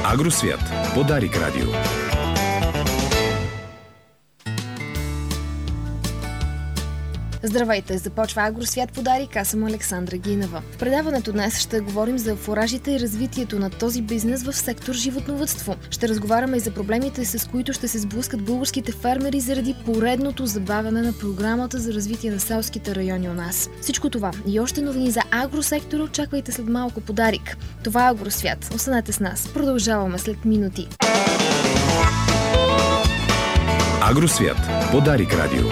Агросвят по Дарик Радио. Здравейте! Започва Агросвят по Дарик. Аз съм Александра Гинева. В предаването днес ще говорим за фуражите и развитието на този бизнес в сектор животновъдство. Ще разговаряме и за проблемите, с които ще се сблъскат българските фермери заради поредното забавяне на програмата за развитие на селските райони у нас. Всичко това и още новини за агросектора очаквайте след малко по Дарик. Това е Агросвят. Останете с нас. Продължаваме след минути. Агросвят по Дарик Радио.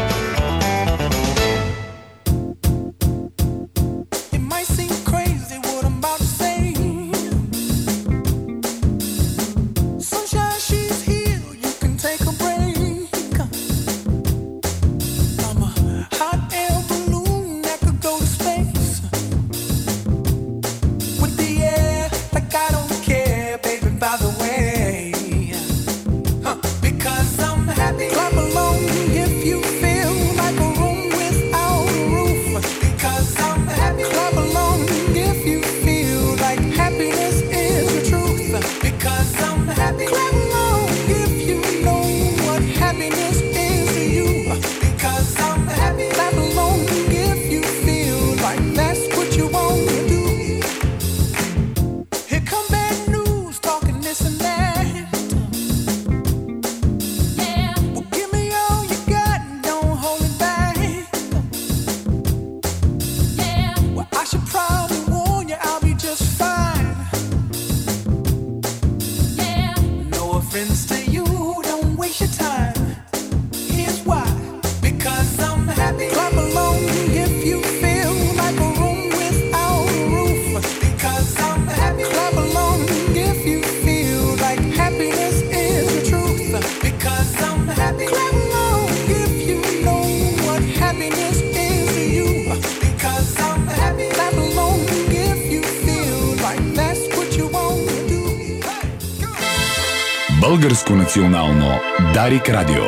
Българско национално Дарик Радио.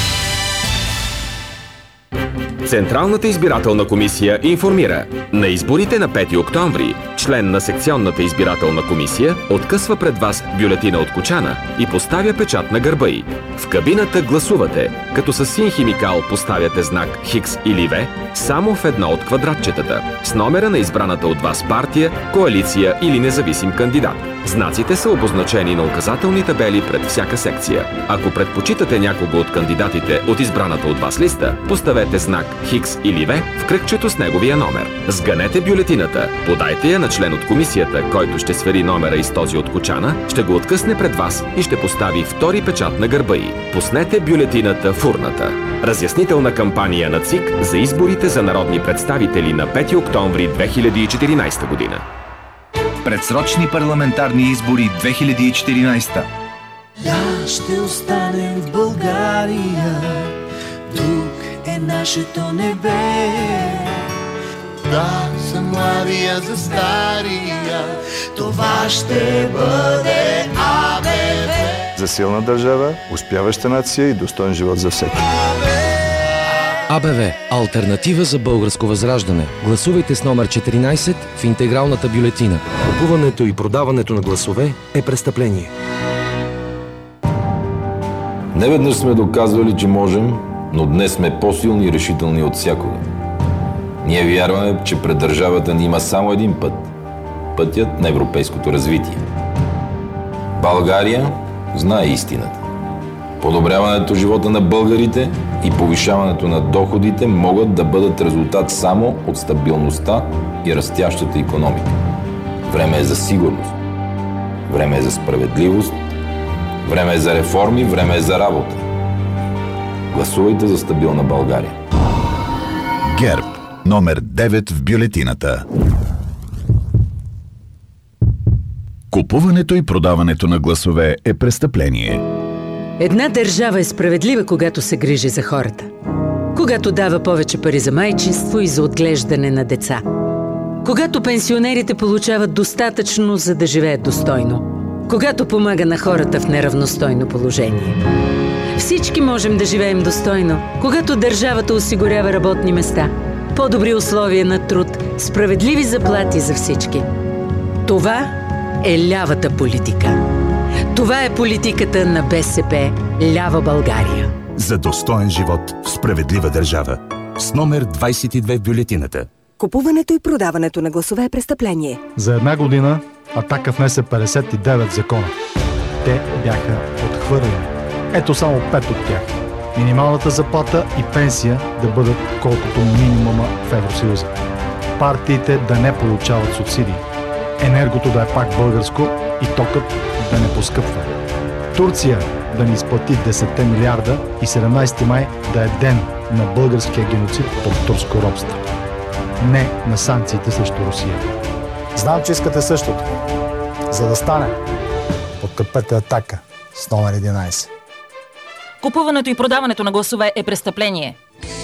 Централната избирателна комисия информира: на изборите на 5 октомври член на секционната избирателна комисия откъсва пред вас бюлетина от кочана и поставя печат на гърба й. В кабината гласувате, като със син химикал поставяте знак Хикс или В само в едно от квадратчетата, с номера на избраната от вас партия, коалиция или независим кандидат. Знаците са обозначени на указателни табели пред всяка секция. Ако предпочитате някого от кандидатите от избраната от вас листа, поставете знак Хикс или В в кръгчето с неговия номер. Сганете бюлетината, подайте я на член от комисията, който ще свери номера и с този от кочана, ще го откъсне пред вас и ще постави втори печат на гърба й. Пуснете бюлетината в урната. Разяснителна кампания на ЦИК за изборите за народни представители на 5 октомври 2014 година. Предсрочни парламентарни избори 2014. Да, ще останем в България. Тук е нашето небе. Да, за младия, за стария. Това ще бъде АБВ. За силна държава, успяваща нация и достоен живот за всеки. АБВ – алтернатива за българско възраждане. Гласувайте с номер 14 в интегралната бюлетина. Купуването и продаването на гласове е престъпление. Неведнъж сме доказвали, че можем, но днес сме по-силни и решителни от всякога. Ние вярваме, че пред държавата ни има само един път – пътят на европейското развитие. България знае истината. Подобряването живота на българите и повишаването на доходите могат да бъдат резултат само от стабилността и растящата икономика. Време е за сигурност. Време е за справедливост. Време е за реформи. Време е за работа. Гласувайте за стабилна България. ГЕРБ. Номер 9 в бюлетината. Купуването и продаването на гласове е престъпление. Една държава е справедлива, когато се грижи за хората. Когато дава повече пари за майчинство и за отглеждане на деца. Когато пенсионерите получават достатъчно, за да живеят достойно. Когато помага на хората в неравностойно положение. Всички можем да живеем достойно, когато държавата осигурява работни места, по-добри условия на труд, справедливи заплати за всички. Това е лявата политика. Това е политиката на БСП Лява България. За достоен живот в справедлива държава. С номер 22 в бюлетината. Купуването и продаването на гласове е престъпление. За една година Атака внесе 59 закона. Те бяха отхвърлени. Ето само 5 от тях. Минималната заплата и пенсия да бъдат колкото минимума в Евросъюза. Партиите да не получават субсидии. Енергото да е пак българско и токът да не поскъпва. Турция да ни изплати 10 милиарда и 17 май да е ден на българския геноцид под турско робство. Не на санкциите срещу Русия. Знам, че искате същото. За да стане, подкрепете Атака с номер 11. Купуването и продаването на гласове е престъпление.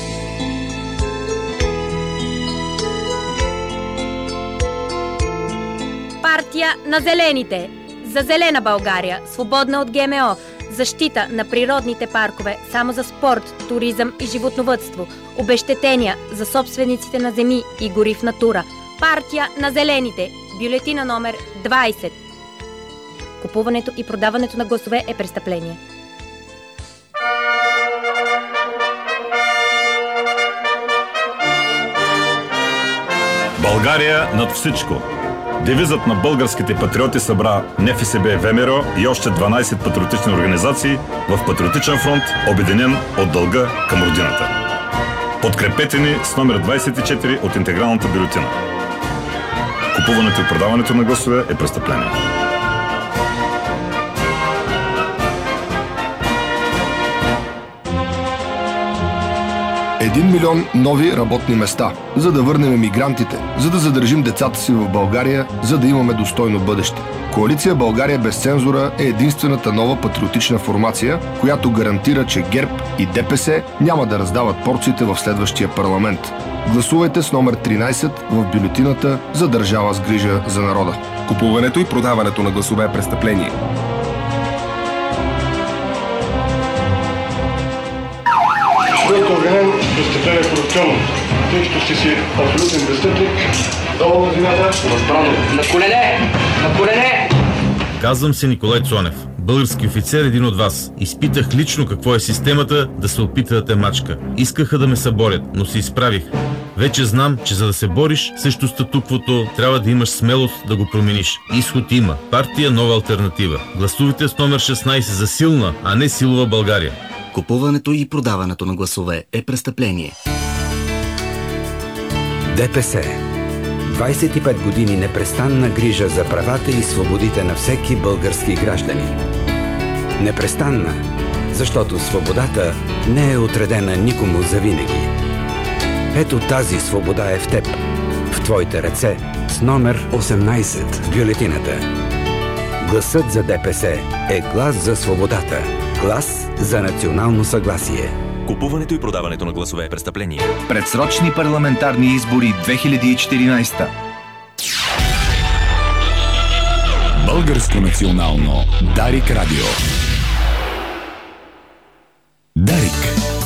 Партия на зелените. За зелена България, свободна от ГМО, защита на природните паркове само за спорт, туризъм и животновъдство, обезщетения за собствениците на земи и гори в натура. Партия на зелените. Бюлетина номер 20. Купуването и продаването на гласове е престъпление. България над всичко. Девизът на българските патриоти събра НФСБ ВМРО и още 12 патриотични организации в Патриотичен фронт, обединен от дълга към родината. Подкрепете ни с номер 24 от интегралната бюлетина. Купуването и продаването на гласове е престъпление. Един милион нови работни места, за да върнем мигрантите, за да задържим децата си в България, за да имаме достойно бъдеще. Коалиция България без цензура е единствената нова патриотична формация, която гарантира, че ГЕРБ и ДПС няма да раздават порциите в следващия парламент. Гласувайте с номер 13 в бюлетината за държава с грижа за народа. Купуването и продаването на гласове е престъпление. Бъдете обвинен в престъпление корупционно, тъй като сте си абсолютен престъпник. Долу на земята, възбрано. На колене! На колене! Казвам се Николай Цонев. Български офицер, един от вас. Изпитах лично какво е системата да се опита да те мачка. Искаха да ме съборят, но се изправих. Вече знам, че за да се бориш срещу статуквото, трябва да имаш смелост да го промениш. Изход има. Партия Нова алтернатива. Гласувайте с номер 16 за силна, а не силова България. Купуването и продаването на гласове е престъпление. ДПС. 25 години непрестанна грижа за правата и свободите на всеки български гражданин. Непрестанна, защото свободата не е отредена никому завинаги. Ето тази свобода е в теб, в твоите ръце, с номер 18 в бюлетината. Гласът за ДПС е глас за свободата. Глас за национално съгласие. Купуването и продаването на гласове е престъпление. Предсрочни парламентарни избори 2014. Българско национално Дарик Радио. Дарик.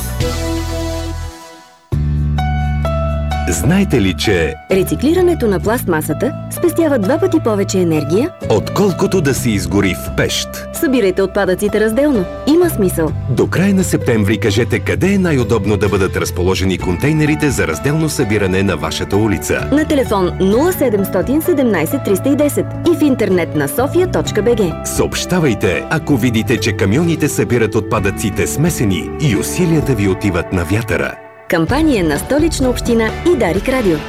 Знаете ли, че рециклирането на пластмасата спестява 2 пъти повече енергия, отколкото да се изгори в пещ? Събирайте отпадъците разделно. Има смисъл. До края на септември кажете къде е най-удобно да бъдат разположени контейнерите за разделно събиране на вашата улица. На телефон 0700 17 310 и в интернет на sofia.bg. Съобщавайте, ако видите, че камионите събират отпадъците смесени и усилията ви отиват на вятъра. Кампания на Столична община и Дарик Радио.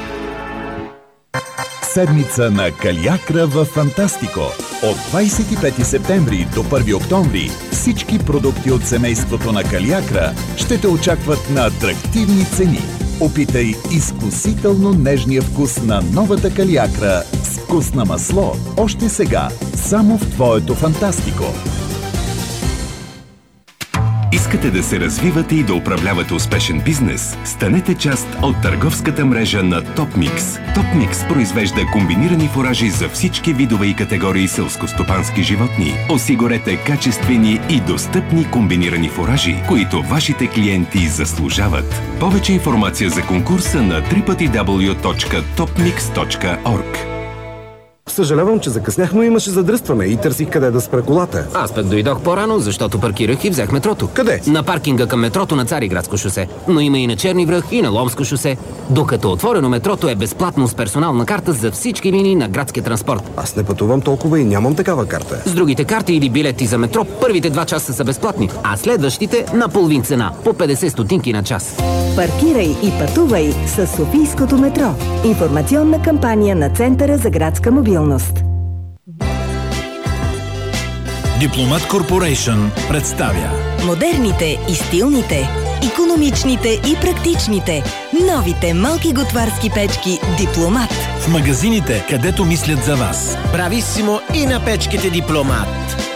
Седмица на Калиакра в Фантастико. От 25 септември до 1 октомври всички продукти от семейството на Калиакра ще те очакват на атрактивни цени. Опитай изкусително нежния вкус на новата Калиакра с вкус на масло още сега, само в твоето Фантастико. Искате да се развивате и да управлявате успешен бизнес? Станете част от търговската мрежа на TopMix. TopMix произвежда комбинирани фуражи за всички видове и категории селскостопански животни. Осигурете качествени и достъпни комбинирани фуражи, които вашите клиенти заслужават. Повече информация за конкурса на www.topmix.org. Съжалявам, че закъснях, но имаше задръстване и търсих къде да спра колата. Аз пък дойдох по-рано, защото паркирах и взех метрото. Къде? На паркинга към метрото на Цариградско шосе. Но има и на Черни връх, и на Ломско шосе. Докато отворено метрото е безплатно с персонална карта за всички линии на градския транспорт. Аз не пътувам толкова и нямам такава карта. С другите карти или билети за метро, първите 2 часа са безплатни, а следващите на половин цена, по 50 стотинки на час. Паркирай и пътувай с Софийското метро. Информационна кампания на Центъра за градска мобилност. Дипломат Корпорейшън представя Модерните и стилните, икономичните и практичните, новите малки готварски печки Дипломат. в магазините, където мислят за вас. Брависимо и на печките Дипломат.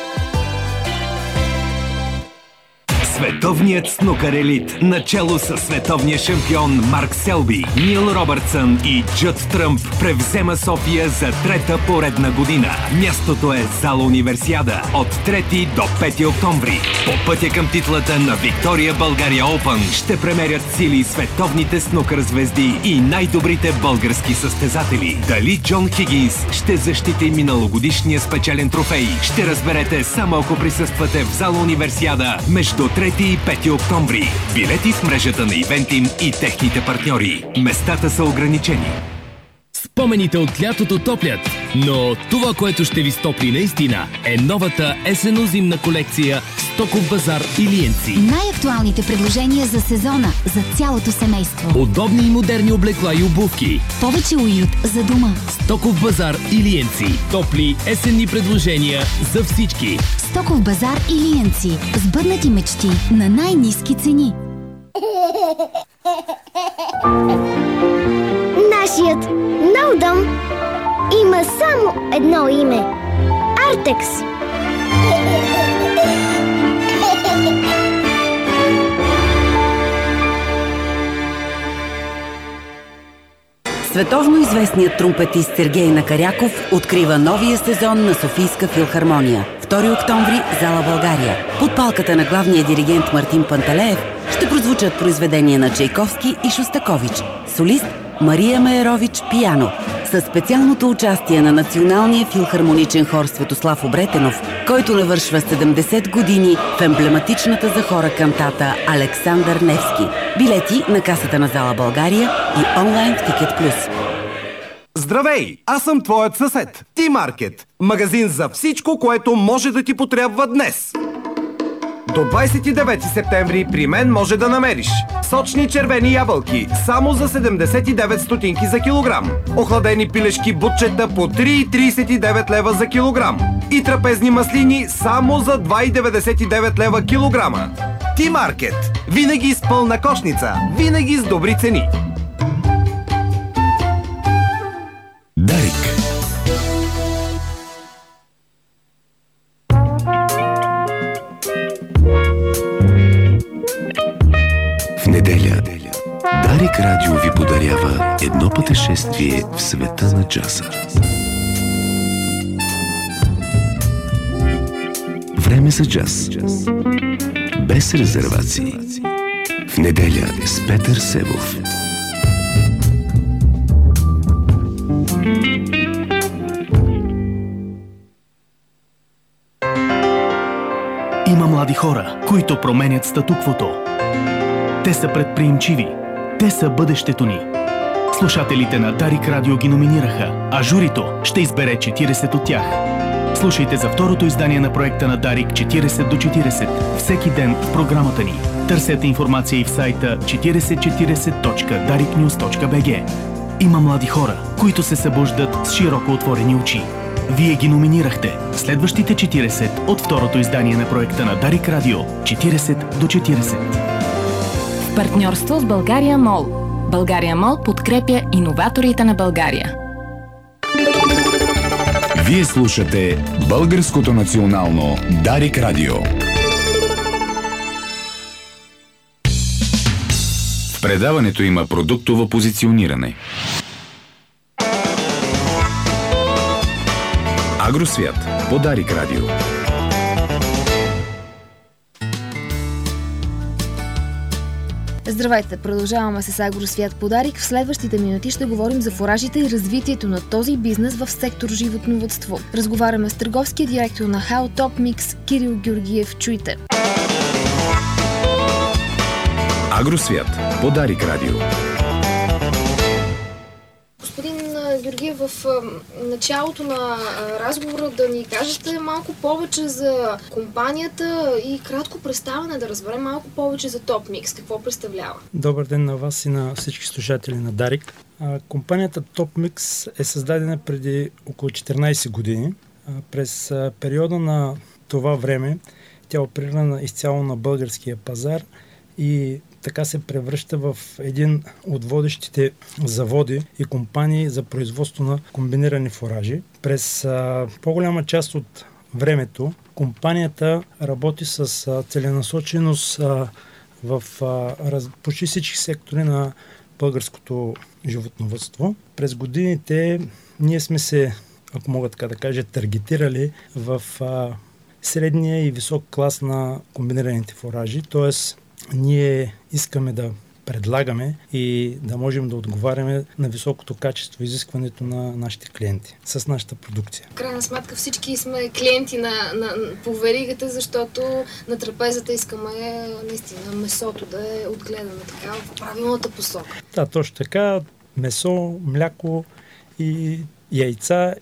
Световният снукър елит, начало с световния шампион Марк Селби, Нил Робъртсън и Джъд Тръмп превзема София за 3-та поредна година. Мястото е зала Универсиада от 3 до 5 октомври. По пътя към титлата на Виктория България Open ще премерят сили световните снукър звезди и най-добрите български състезатели. Дали Джон Хигинс ще защити миналогодишния спечелен трофей? Ще разберете само ако присъствате в зала Универсиада между 3 и 5 октомври. Билети в мрежата на Ивентим и техните партньори. Местата са ограничени. Спомените от лятото топлят, но това, което ще ви стопли наистина, е новата есенно-зимна колекция Стоков базар Илиенци. Най-актуалните предложения за сезона, за цялото семейство. Удобни и модерни облекла и обувки. Повече уют за дома. Стоков базар Илиенци. Топли есенни предложения за всички. Стоков базар Илиенци. Сбъднати мечти на най-ниски цени. Нашият нов дом има само едно име – Артекс. Световно известният тромпетист Сергей Накаряков открива новия сезон на Софийска филхармония. 2 октомври, зала България. Под палката на главния диригент Мартин Панталеев ще прозвучат произведения на Чайковски и Шостакович. Солист Мария Майерович пиано. Със специалното участие на Националния филхармоничен хор Светослав Обретенов, който навършва 70 години в емблематичната за хора кантата Александър Невски. Билети на касата на зала България и онлайн в Тикет Плюс. Здравей! Аз съм твоят съсед. Ти-маркет. Магазин за всичко, което може да ти потребва днес. До 29 септември при мен може да намериш сочни червени ябълки само за 79 стотинки за килограм, охладени пилешки бутчета по 3,39 лева за килограм и трапезни маслини само за 2,99 лева килограма. Ти-маркет. Винаги с пълна кошница, винаги с добри цени. Дарик. В неделя Дарик Радио ви подарява едно пътешествие в света на джаза. Време за джаз. Без резервации. В неделя с Петър Себов. Има млади хора, които променят статуквото. Те са предприемчиви. Те са бъдещето ни. Слушателите на Дарик Радио ги номинираха, а журито ще избере 40 от тях. Слушайте за второто издание на проекта на Дарик 40 до 40 всеки ден в програмата ни. Търсете информация и в сайта 4040.dariknews.bg. Има млади хора, които се събуждат с широко отворени очи. Вие ги номинирахте. Следващите 40 от второто издание на проекта на Дарик Радио 40 до 40. В партньорство с България Мол. България Мол подкрепя иноваторите на България. Вие слушате Българското национално Дарик Радио. В предаването има продуктово позициониране. Агросвят по Дарик Радио. Здравейте, продължаваме с Агросвят Подарик. В следващите минути ще говорим за фуражите и развитието на този бизнес в сектор животновъдство. Разговаряме с търговския директор на ХАО Топ Микс Кирил Георгиев. Чуйте! Агросвят. Подарик радио. Господин Георгиев, в началото на разговора да ни кажете малко повече за компанията и кратко представяне, да разберем малко повече за Топ Микс. Какво представлява? Добър ден на вас и на всички слушатели на Дарик. Компанията Топ Микс е създадена преди около 14 години. През периода на това време тя оперира изцяло на българския пазар и така се превръща в един от водещите заводи и компании за производство на комбинирани фуражи. През по-голяма част от времето компанията работи с целенасоченост в почти всички сектори на българското животновъдство. През годините ние сме се, ако мога така да кажа, таргетирали в средния и висок клас на комбинираните фуражи, т.е. ние искаме да предлагаме и да можем да отговаряме на високото качество и изискването на нашите клиенти с нашата продукция. В крайна сметка всички сме клиенти по веригата, защото на трапезата искаме наистина месото да е отгледано така в правилната посока. Да, точно така. Месо, мляко и яйца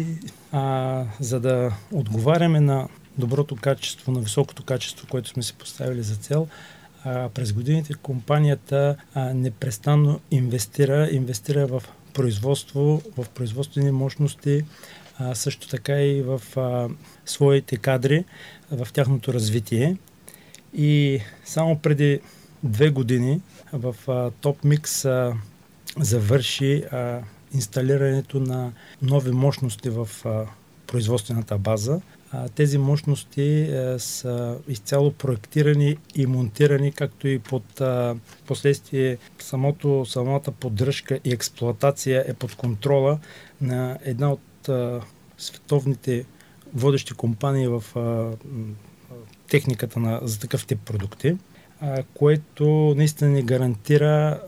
за да отговаряме на доброто качество, на високото качество, което сме си поставили за цел, през годините компанията непрестанно инвестира в производство, в производствени мощности, също така и в своите кадри, в тяхното развитие. И само преди 2 години в Топ Микс завърши инсталирането на нови мощности в производствената база. Тези мощности са изцяло проектирани и монтирани, както и под последствие самата поддръжка и експлоатация е под контрола на една от световните водещи компании в техниката за такъв тип продукти, което наистина ни гарантира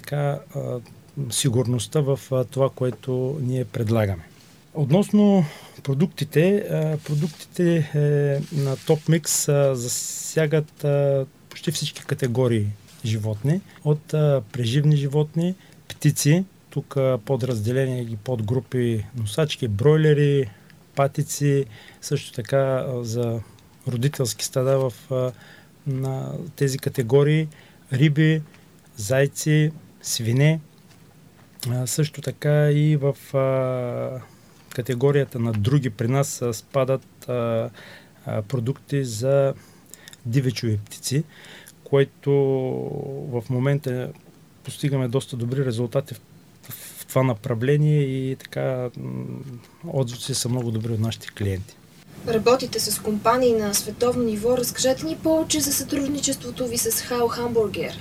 сигурността в това, което ние предлагаме. Относно продуктите на Топ Микс засягат почти всички категории животни. От преживни животни, птици, тук подразделения и подгрупи носачки, бройлери, патици, също така за родителски стада на тези категории, риби, зайци, свине, също така и в категорията на други при нас спадат продукти за дивечови птици, което в момента постигаме доста добри резултати в това направление и така отзивите са много добри от нашите клиенти. Работите с компании на световно ниво. Разкажете ни повече за сътрудничеството ви с ХАО Хамбургер.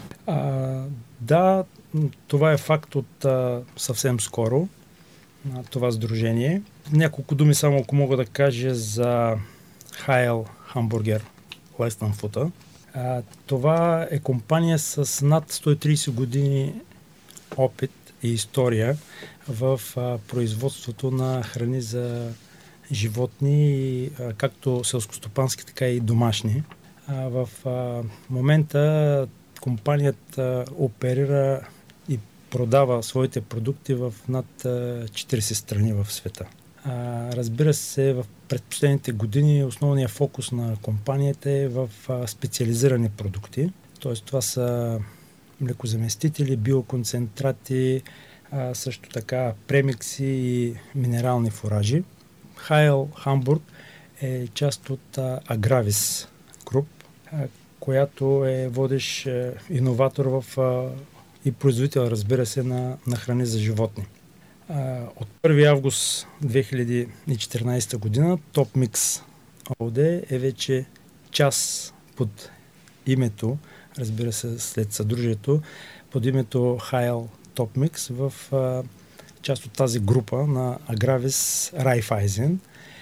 Да, това е факт от съвсем скоро. Това сдружение. Няколко думи само, ако мога да кажа за ХАО Хамбургер Лестънфута. Това е компания с над 130 години опит и история в производството на храни за животни, както селскостопански, така и домашни. В момента компанията оперира и продава своите продукти в над 40 страни в света. Разбира се, в предпоследните години основният фокус на компанията е в специализирани продукти. Т.е. това са млекозаместители, биоконцентрати, също така премикси и минерални фуражи. ХАО Хамбург е част от Агравис Груп, която е водещ иноватор и производител, разбира се, на храни за животни. От 1 август 2014 година Топ Микс ООД е вече част под името, разбира се, след съдружието, под името ХАО Топ Микс в част от тази група на Агравис Райфайзен.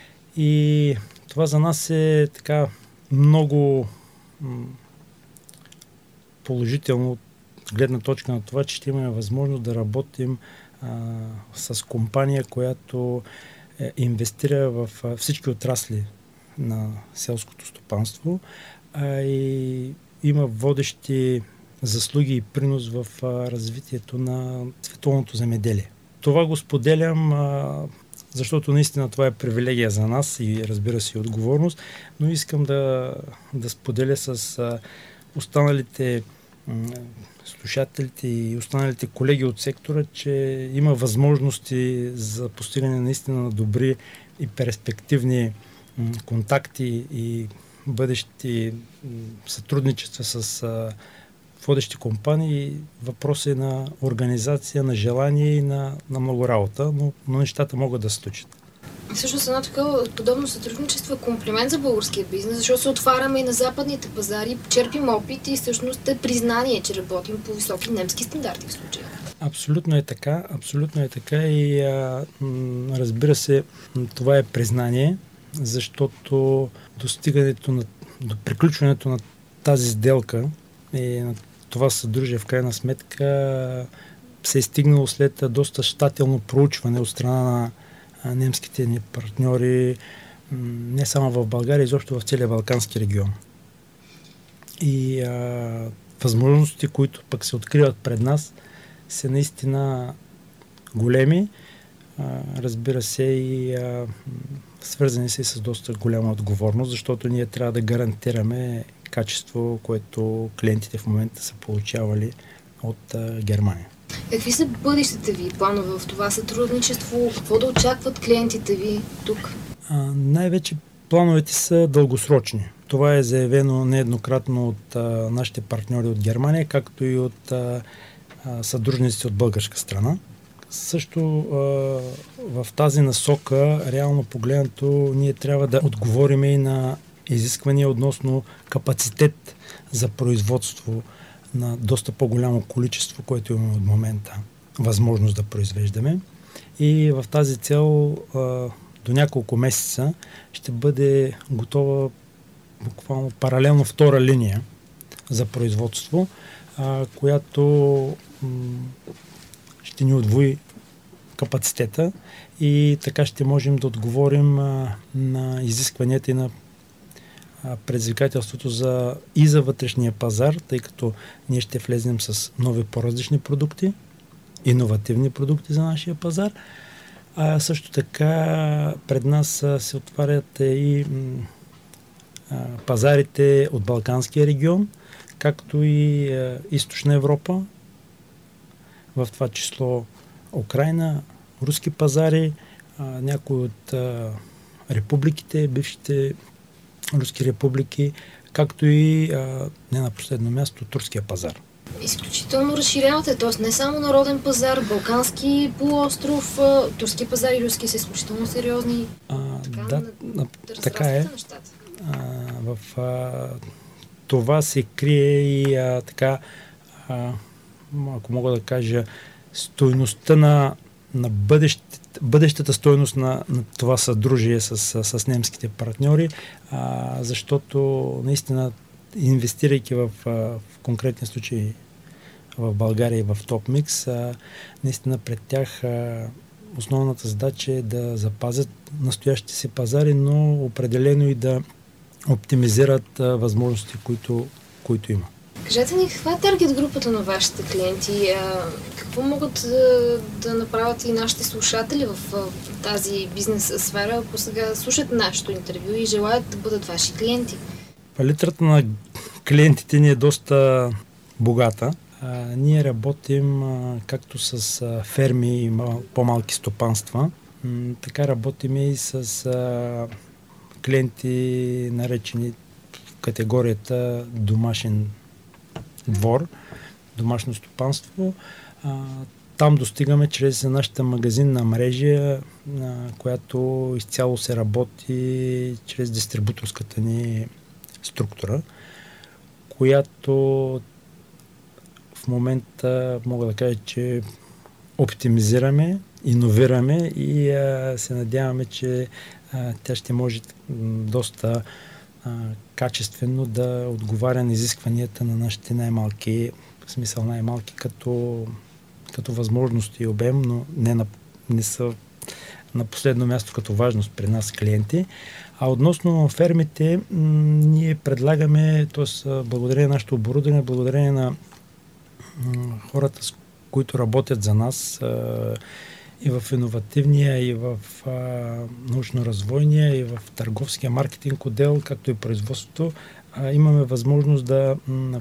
И това за нас е така много положително гледна точка на това, че ще имаме възможност да работим с компания, която инвестира в всички отрасли на селското стопанство и има водещи заслуги и принос в развитието на световното земеделие. Това го споделям, защото наистина това е привилегия за нас и разбира се и отговорност, но искам да споделя с останалите слушателите и останалите колеги от сектора, че има възможности за постигане наистина на добри и перспективни контакти и бъдещи сътрудничества с водещи компании. Въпрос е на организация, на желание и на много работа, но нещата могат да се случат. Всъщност едно такова подобно сътрудничество е комплимент за българския бизнес, защото се отваряме и на западните пазари, черпим опит и всъщност е признание, че работим по високи немски стандарти в случая. Абсолютно е така и разбира се, това е признание, защото достигането до приключването на тази сделка и на това съдружие в крайна сметка се е стигнало след доста щателно проучване от страна на немските ни партньори, не само в България, изобщо в целия Балкански регион. И възможностите, които пък се откриват пред нас, са наистина големи, разбира се и свързани се с доста голяма отговорност, защото ние трябва да гарантираме качество, което клиентите в момента са получавали от Германия. Какви са бъдещите ви планове в това сътрудничество? Какво да очакват клиентите ви тук? Най-вече плановете са дългосрочни. Това е заявено нееднократно от нашите партньори от Германия, както и от съдружниците от българска страна. Също в тази насока, реално погледнато, ние трябва да отговорим и на изисквания относно капацитет за производство на доста по-голямо количество, което имаме от момента възможност да произвеждаме. И в тази цел до няколко месеца ще бъде готова буквално паралелно втора линия за производство, която ще ни удвои капацитета и така ще можем да отговорим на изискванията и на предизвикателството и за вътрешния пазар, тъй като ние ще влезем с нови по-различни продукти, иновативни продукти за нашия пазар. А също така пред нас се отварят и пазарите от Балканския регион, както и Източна Европа, в това число Украйна, руски пазари, някои от републиките, бившите руски републики, както и не на последно място турския пазар. Изключително разширявате, т.е. не само народен пазар, Балкански полуостров, турски пазар и руски са изключително сериозни. Така е. В това се крие и ако мога да кажа, стойността на бъдещата стойност на това съдружие с немските партньори, защото наистина инвестирайки в конкретния случай в България и в TopMix, наистина пред тях основната задача е да запазят настоящите си пазари, но определено и да оптимизират възможности, които има. Кажете ни, каква е таргет групата на вашите клиенти? Какво могат да направят и нашите слушатели в тази бизнес сфера, ако сега слушат нашето интервю и желаят да бъдат ваши клиенти? Палитрата на клиентите ни е доста богата. Ние работим както с ферми и по-малки стопанства, така работим и с клиенти, наречени в категорията домашен двор, домашно стопанство. Там достигаме чрез нашата магазинна мрежа, която изцяло се работи чрез дистрибуторската ни структура, която в момента мога да кажа, че оптимизираме, иновираме и се надяваме, че тя ще може доста качествено да отговаря на изискванията на нашите най-малки в смисъл най-малки като възможности и обем, но не са на последно място като важност при нас клиенти. А относно фермите, ние предлагаме, т.е. благодарение на нашето оборудване, благодарение на хората, с които работят за нас и в иновативния, и в научно-развойния, и в търговския маркетинг отдел, както и производството, имаме възможност да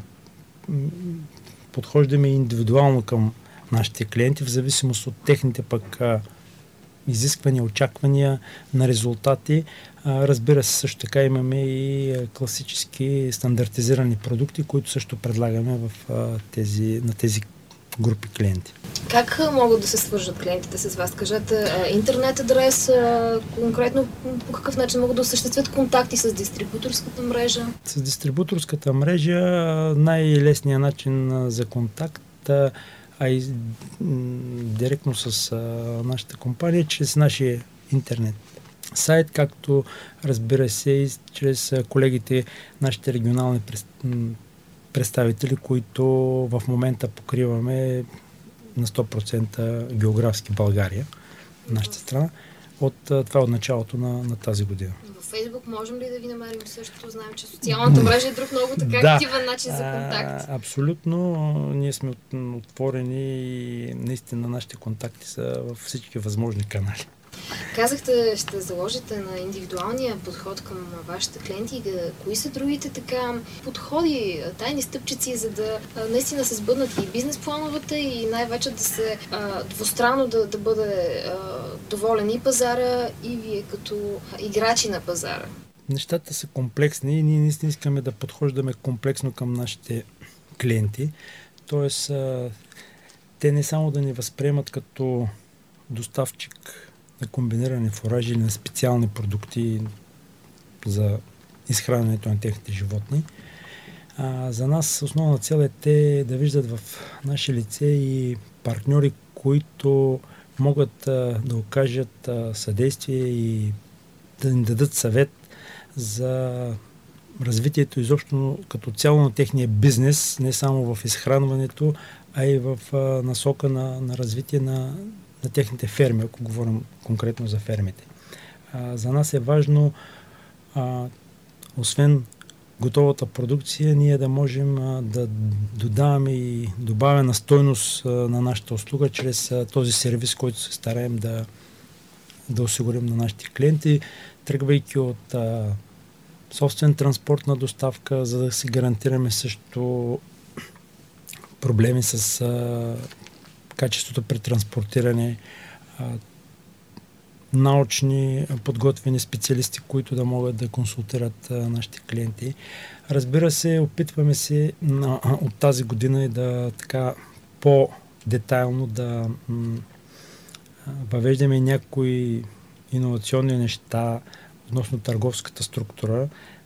подхождаме индивидуално към нашите клиенти, в зависимост от техните пък изисквания, очаквания на резултати. Разбира се, също така имаме и класически стандартизирани продукти, които също предлагаме на тези групи клиенти. Как могат да се свържат клиентите с вас? Кажете интернет адрес, конкретно по какъв начин могат да осъществят контакти с дистрибуторската мрежа? С дистрибуторската мрежа най-лесният начин за контакт, и директно с нашата компания, чрез нашия интернет сайт, както разбира се и чрез колегите, нашите регионални представители, които в момента покриваме на 100% географски България, нашата страна, това от началото на тази година. В Фейсбук можем ли да ви намерим също? Знаем, че социалната мрежа е друг много така активен начин за контакт. Абсолютно. Ние сме отворени и наистина нашите контакти са във всички възможни канали. Казахте, ще заложите на индивидуалния подход към вашите клиенти. Кои са другите така подходи, тайни стъпчици, за да наистина се сбъднат и бизнес плановете и най-вече да се двустранно да бъде доволен и пазара, и вие като играчи на пазара? Нещата са комплексни и ние наистина искаме да подхождаме комплексно към нашите клиенти. Тоест, те не само да ни възприемат като доставчик на комбинирани фуражи или на специални продукти за изхранването на техните животни. За нас основна цел е те да виждат в наше лице и партньори, които могат да окажат съдействие и да ни дадат съвет за развитието изобщо като цяло на техния бизнес, не само в изхранването, а и в насока на развитие на техните ферми, ако говорим конкретно за фермите. За нас е важно, освен готовата продукция, ние да можем да додаваме и добавена стойност на нашата услуга чрез този сервис, който се стараем да осигурим на нашите клиенти, тръгвайки от собствен транспорт на доставка, за да си гарантираме също проблеми с качеството при транспортиране, научни подготвени специалисти, които да могат да консултират нашите клиенти. Разбира се, опитваме се от тази година и да така по-детайлно да въвеждаме някои иновационни неща относно търговската структура.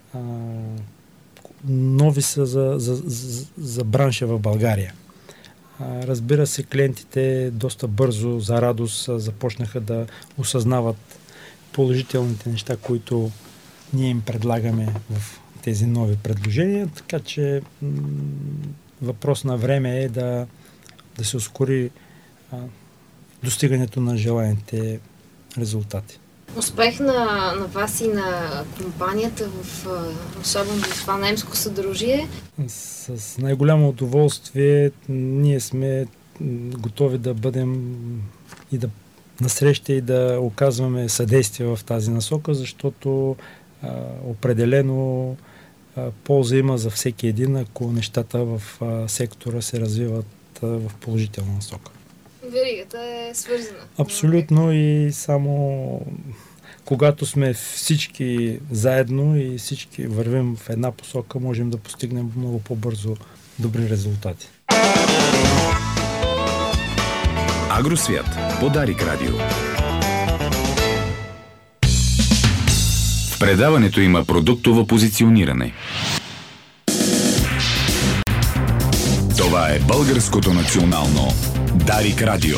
Нови са за бранша в България. Разбира се, клиентите доста бързо, за радост, започнаха да осъзнават положителните неща, които ние им предлагаме в тези нови предложения, така че въпрос на време е да се ускори достигането на желаните резултати. Успех на вас и на компанията, особено в това немско съдружие. С най-голямо удоволствие ние сме готови да бъдем и да насреща и да оказваме съдействие в тази насока, защото определено полза има за всеки един, ако нещата в сектора се развиват в положителна насока. Веригата е свързана. Абсолютно, и само когато сме всички заедно и всички вървим в една посока, можем да постигнем много по-бързо добри резултати. Агросвят по Дарик Радио. В предаването има продуктово позициониране. Това е Българското национално Дарик Радио.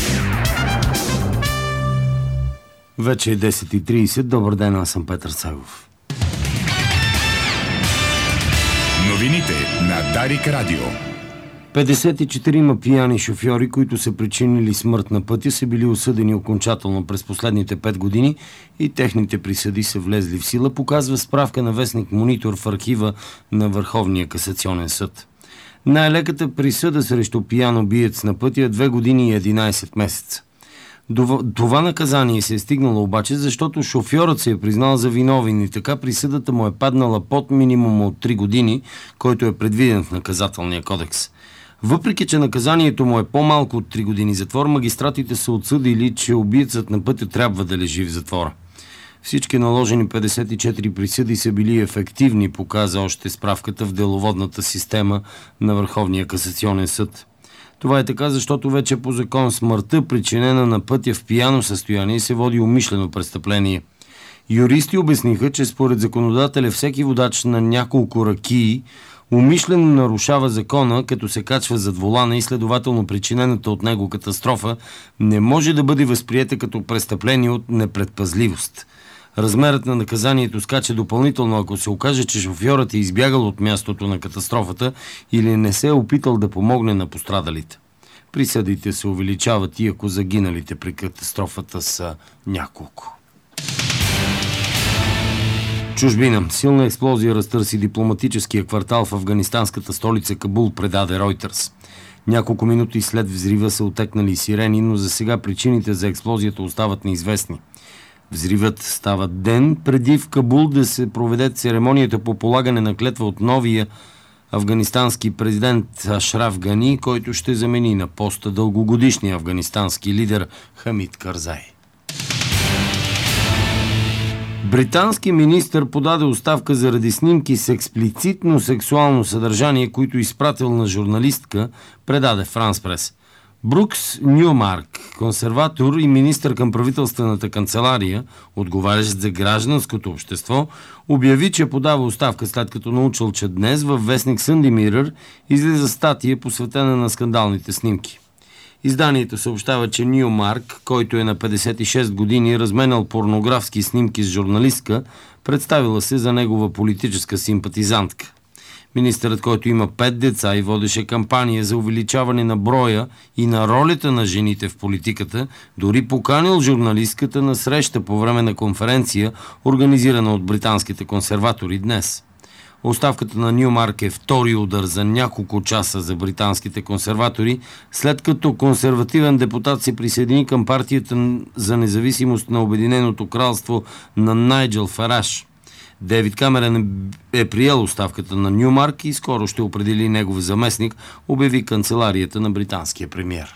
Вече е 10:30. Добър ден, аз съм Петър Цагов. Новините на Дарик Радио. 54 пияни шофьори, които са причинили смърт на пътя, са били осъдени окончателно през последните 5 години и техните присъди са влезли в сила, показва справка на вестник Монитор в архива на Върховния касационен съд. Най-леката присъда срещу пиян убиец на пътя е 2 години и 11 месеца. Това наказание се е стигнало обаче, защото шофьорът се е признал за виновен и така присъдата му е паднала под минимума от 3 години, който е предвиден в наказателния кодекс. Въпреки че наказанието му е по-малко от 3 години затвор, магистратите са отсъдили, че убиецът на пътя трябва да лежи в затвора. Всички наложени 54 присъди са били ефективни, показа още справката в деловодната система на Върховния касационен съд. Това е така, защото вече по закон смъртта, причинена на пътя в пияно състояние, се води умишлено престъпление. Юристи обясниха, че според законодателя всеки водач на няколко ракии умишлено нарушава закона, като се качва зад волана и следователно причинената от него катастрофа не може да бъде възприета като престъпление от непредпазливост. Размерът на наказанието скача допълнително, ако се окаже, че шофьорът е избягал от мястото на катастрофата или не се е опитал да помогне на пострадалите. Присъдите се увеличават и ако загиналите при катастрофата са няколко. Чужбина. Силна експлозия разтърси дипломатическия квартал в афганистанската столица Кабул, предаде Ройтерс. Няколко минути след взрива са отекнали сирени, но за сега причините за експлозията остават неизвестни. Взривът става ден преди в Кабул да се проведе церемонията по полагане на клетва от новия афганистански президент Ашраф Гани, който ще замени на поста дългогодишния афганистански лидер Хамид Карзай. Британски министър подаде оставка заради снимки с експлицитно сексуално съдържание, които изпратил на журналистка, предаде Франс Прес. Брукс Нюмарк, консерватор и министър към правителствената канцелария, отговарящ за гражданското общество, обяви, че подава оставка, след като научил, че днес във вестник Sunday Mirror излиза статия, посветена на скандалните снимки. Изданието съобщава, че Нюмарк, който е на 56 години, разменял порнографски снимки с журналистка, представила се за негова политическа симпатизантка. Министърът, който има 5 деца и водеше кампания за увеличаване на броя и на ролята на жените в политиката, дори поканил журналистката на среща по време на конференция, организирана от британските консерватори днес. Оставката на Нюмарк е втори удар за няколко часа за британските консерватори, след като консервативен депутат се присъедини към партията за независимост на Обединеното кралство на Найджел Фараш. Дейвид Камерън е приел оставката на Нюмарк и скоро ще определи негов заместник, обяви канцеларията на британския премиер.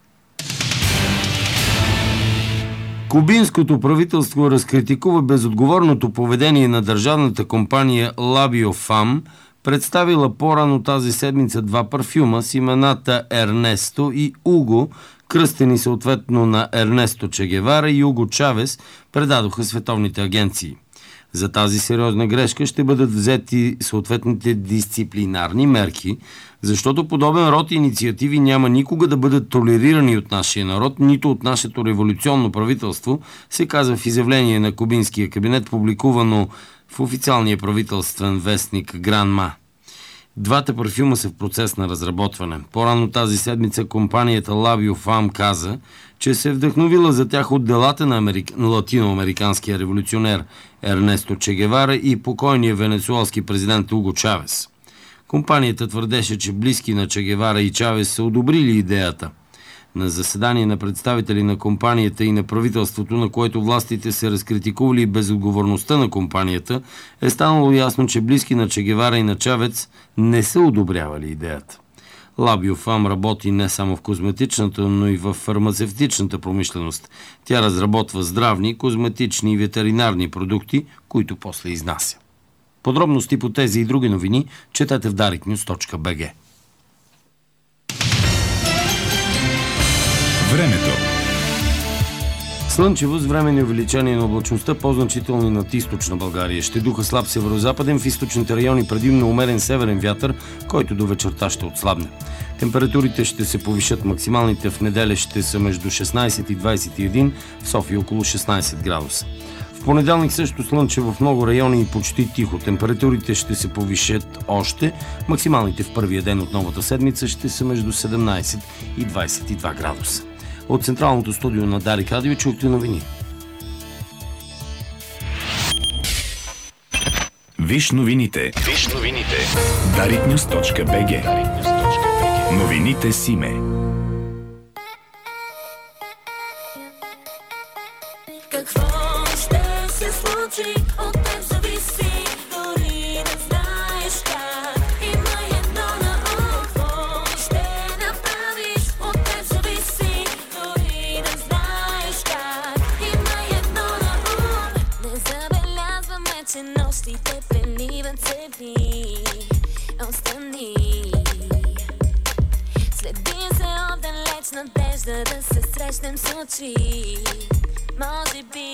Кубинското правителство разкритикува безотговорното поведение на държавната компания Лабиофам, представила по-рано тази седмица 2 парфюма с имената Ернесто и Уго, кръстени съответно на Ернесто Че Гевара и Уго Чавес, предадоха световните агенции. За тази сериозна грешка ще бъдат взети съответните дисциплинарни мерки, защото подобен род инициативи няма никога да бъдат толерирани от нашия народ, нито от нашето революционно правителство, се казва в изявление на кубинския кабинет, публикувано в официалния правителствен вестник Гранма. Двата парфюма са в процес на разработване. По-рано тази седмица компанията Лабиофам каза, че се е вдъхновила за тях от делата на латиноамериканския революционер Ернесто Че Гевара и покойния венецуелски президент Уго Чавес. Компанията твърдеше, че близки на Че Гевара и Чавес са одобрили идеята. На заседание на представители на компанията и на правителството, на което властите се разкритикували безотговорността на компанията, е станало ясно, че близки на Че Гевара и на Чавес не са одобрявали идеята. Лабиофам работи не само в козметичната, но и в фармацевтичната промишленост. Тя разработва здравни, козметични и ветеринарни продукти, които после изнася. Подробности по тези и други новини четете в dariknews.bg. Времето. Слънчево с временни увеличение на облачността, по-значителни над източна България. Ще духа слаб северозападен, в източните райони предимно умерен северен вятър, който до вечерта ще отслабне. Температурите ще се повишат, максималните в неделя ще са между 16 и 21, в София около 16 градуса. В понеделник също слънче в много райони и почти тихо. Температурите ще се повишат още. Максималните в първия ден от новата седмица ще са между 17 и 22 градуса. От централното студио на Дарик Радио чухте новини. Виж новините. Dariknews.bg. Новините с име. Какво ще се случи, от теб зависи, дори не знаеш как. Има едно на ум, какво ще направиш, от теб зависи, дори не знаеш как. Има едно на ум, не забелязваме, че нощите преливат се дни. Остани, следим се отдалеч, надежда да се срещнем с очи. Може би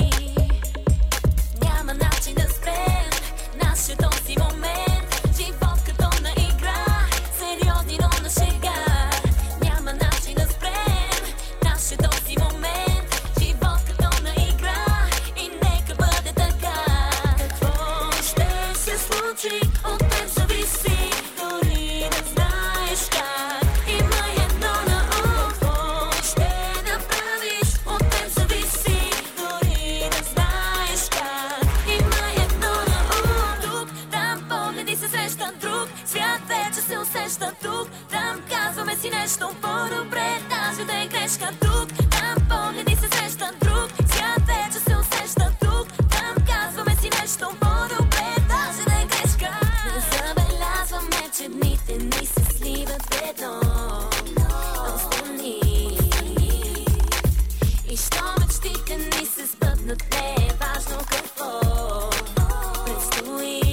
няма начин да спрем нашия този момент. Живот като на игра, сериозни, но на шега. Няма начин да спрем нашия този момент. Живот като на игра и нека бъде така. Какво ще се случи, от теб зависи, дори не знаеш как. Има едно на ум, какво ще направиш, от теб зависи, дори не знаеш как. Има едно на ум, тук, там погледи се срещат друг. Свят вече се усеща тук, там казваме си нещо по-добре, даже да е грешка тук. Там погледи се срещат друг, свят вече се усеща тук, там казваме си нещо по-добре, даже да е грешка. Не забелязваме, че дните ни се сливат в едно. Остани, и що мечтите ни се сбъднат, не е важно какво предстои.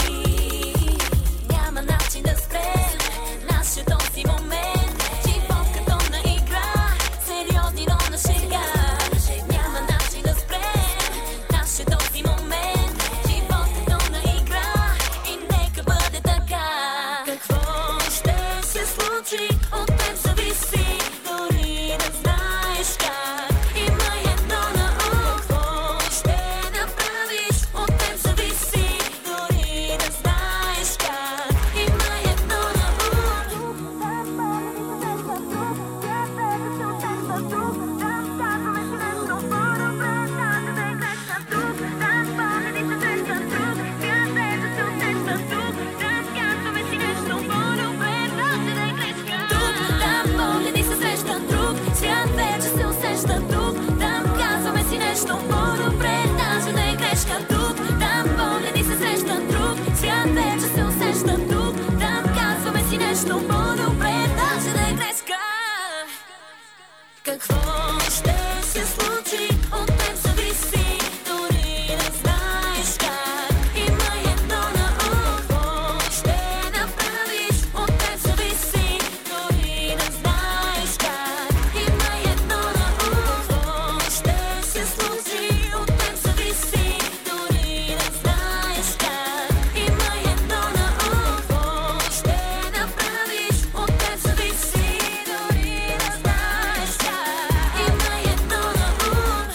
Няма начин да спрем нашия този момент. Живот като на игра, сериозни, но на шега. Няма начин да спрем нашия този момент. Живот като на игра и нека бъде така. Какво ще се случи, от теб зависи, дори не знаеш как. Има едно на ум, какво ще направиш, от теб зависи, дори не знаеш как. Има едно на свят вече се усеща тук, там казваме си нещо по-добре, даже да е грешка тук. Там погледи се срещат друг, свят вече се усеща тук, там казваме си нещо по-добре, даже да е грешка. Какво ще се случи, от теб зависи, дори не знаеш как. Има едно на ум, какво ще направиш, от теб зависи, дори не знаеш как. Има едно на ум, какво ще се случи, от теб зависи, дори не знаеш как. Има едно на ум, какво ще направиш, от теб зависи, дори не знаеш как. Има едно на ум.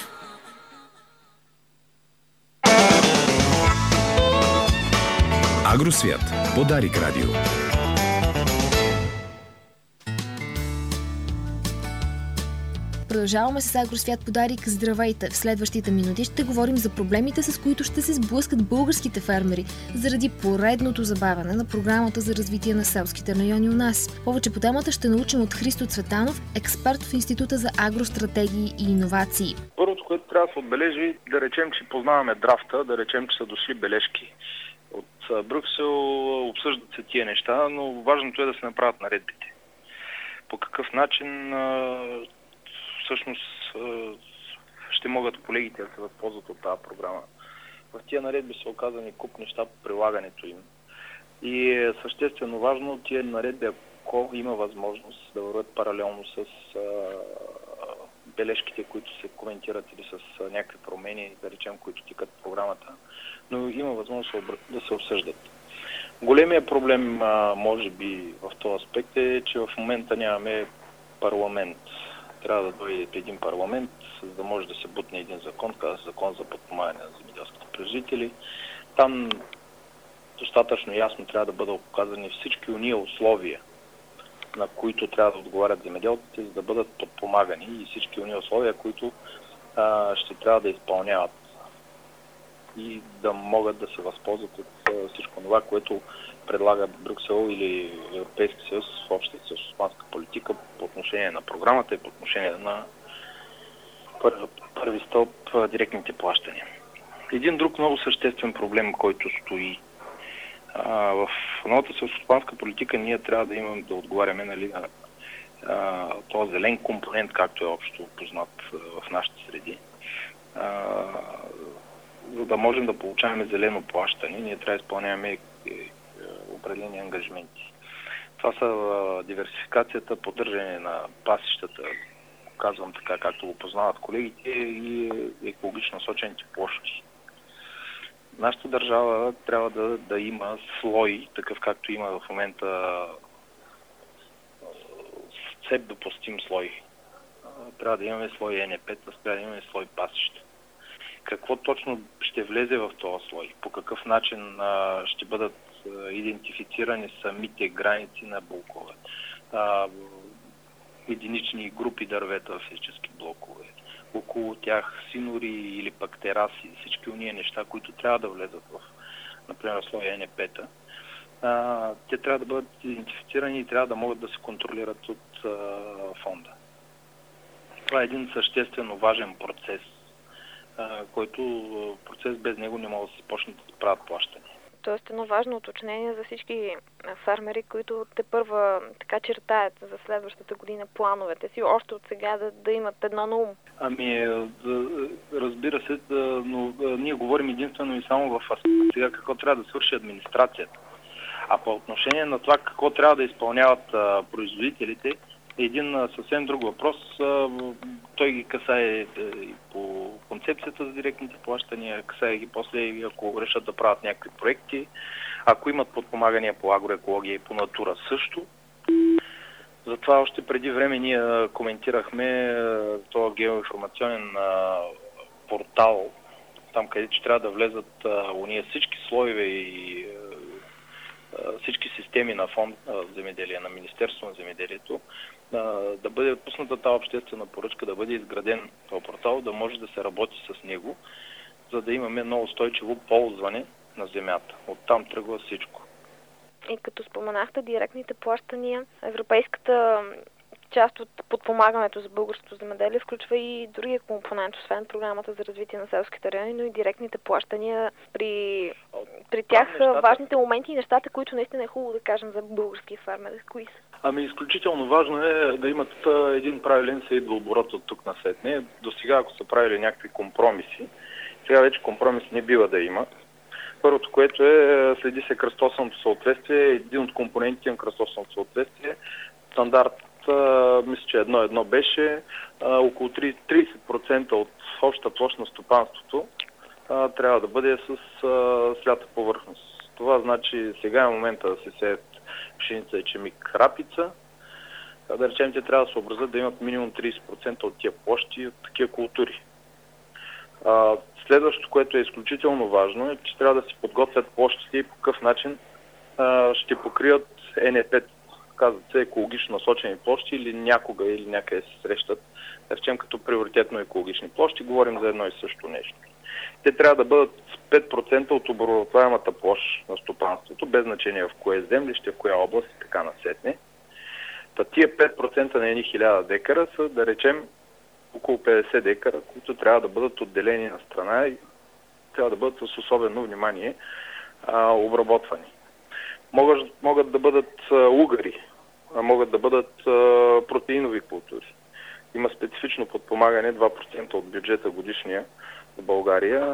Агросвят по Дарик Радио. Продължаваме с Агросвят по Дарик. Здравейте! В следващите минути ще говорим за проблемите, с които ще се сблъскат българските фермери заради поредното забавяне на програмата за развитие на селските райони у нас. Повече по темата ще научим от Христо Цветанов, експерт в Института за агростратегии и иновации. Първото, което трябва да се отбележи, да речем, че познаваме драфта, да речем, че са дошли бележки от Брюксел, обсъждат се тия неща, но важното е да се направят наредбите. По какъв начин всъщност ще могат колегите да се възползват от тази програма. В тия наредби са оказани куп неща по прилагането им. И е съществено важно тия наредби, ако има възможност да върват паралелно с бележките, които се коментират или с някакви промени, да речем, които тикат в програмата, но има възможност да се обсъждат. Големия проблем, може би, в този аспект е, че в момента нямаме парламент. трябва да дойде един парламент, за да може да се бутне един закон, казва закон за подпомагане на земеделските производители. Там достатъчно ясно трябва да бъдат показани всички уния условия, на които трябва да отговарят земеделците, за да бъдат подпомагани, и всички уния условия, които ще трябва да изпълняват и да могат да се възползват от всичко това, което предлага Брюксел или Европейски съюз в общата селскостопанска политика по отношение на програмата и по отношение на първи стълб директните плащания. Един друг много съществен проблем, който стои в новата селскостопанска политика, ние трябва да имаме да отговаряме на този зелен компонент, както е общо познат в нашите среди. За да можем да получаваме зелено плащане, ние трябва да изпълняваме определени ангажименти. Това са диверсификацията, поддържане на пасищата, казвам така, както го познават колегите, и екологично насочените площи. Нашата държава трябва да има слой, такъв както има в момента все допустим слой. Трябва да имаме слой НП, трябва да имаме слой пасища. Какво точно ще влезе в този слой? По какъв начин ще бъдат идентифицирани самите граници на блокове? Единични групи дървета в физически блокове. Около тях синори или пък тераси, всички уния неща, които трябва да влезат в, например, слоя НП-та. Те трябва да бъдат идентифицирани и трябва да могат да се контролират от фонда. Това е един съществено важен процес, който процес без него не могат да се почнат да правят плащания. Тоест едно важно уточнение за всички фермери, които тепърва така чертаят за следващата година плановете си, още от сега да имат едно на ум. Разбира се, но ние говорим единствено и само в сега какво трябва да свърши администрацията. А по отношение на това какво трябва да изпълняват производителите, е един съвсем друг въпрос. Той ги касае по концепцията за директните плащания, касае ги после, ако решат да правят някакви проекти, ако имат подпомагания по агроекология и по натура също. Затова още преди време ние коментирахме този геоинформационен портал, там където трябва да влезат уния всички слоеве и всички системи на фонд земеделие, на Министерство на земеделието, да бъде пусната тази обществена поръчка, да бъде изграден този портал, да може да се работи с него, за да имаме много устойчиво ползване на земята. Оттам тръгва всичко. И като споменахте директните плащания, европейската част от подпомагането за българското земеделие включва и другия компонент, освен програмата за развитие на селските райони, но и директните плащания. При тях важните моменти и нещата, които наистина е хубаво да кажем за българския фермер, кои са? Изключително важно е да имат един правилен съидооборот от тук насетне. До сега, ако са правили някакви компромиси, сега вече компромис не бива да има. Първото, което следи се кръстосаното съответствие, един от компонентите на кръстосаното съответствие, стандарт, мисля, че едно беше, около 30% от общата площ на стопанството трябва да бъде с свята повърхност. Това значи сега е момента да се сеят пшеница, ечемик, рапица. Да речем, те трябва да се образят да имат минимум 30% от тия площи от такива култури. Следващото, което е изключително важно, е, че трябва да се подготвят площите и по какъв начин ще покрият НП, казват се екологично насочени площи, или някога или някъде се срещат, да речем като приоритетно екологични площи, говорим за едно и също нещо. Те трябва да бъдат 5% от обработваемата площ на стопанството, без значение в кое землище, в коя област и така насетне. Тия 5% на едни 1000 декара са, да речем, около 50 декара, които трябва да бъдат отделени на страна и трябва да бъдат с особено внимание обработвани. Могат да бъдат угари, могат да бъдат протеинови култури. Има специфично подпомагане, 2% от бюджета годишния в България